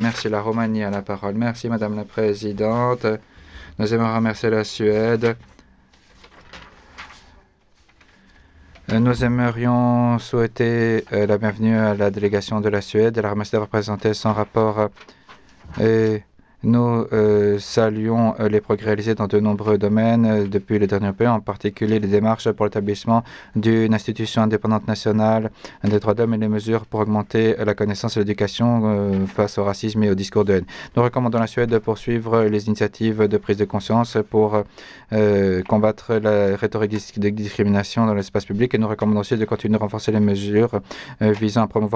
Merci. La Roumanie a la parole. Merci, Madame la Présidente. Nous aimerions remercier la Suède. Nous aimerions souhaiter la bienvenue à la délégation de la Suède et la remercier d'avoir présenté son rapport. Et nous saluons les progrès réalisés dans de nombreux domaines depuis les derniers pays, en particulier les démarches pour l'établissement d'une institution indépendante nationale des droits de l'homme et les mesures pour augmenter la connaissance et l'éducation face au racisme et au discours de haine. Nous recommandons à la Suède de poursuivre les initiatives de prise de conscience pour combattre la rhétorique de discrimination dans l'espace public et nous recommandons aussi de continuer à renforcer les mesures visant à promouvoir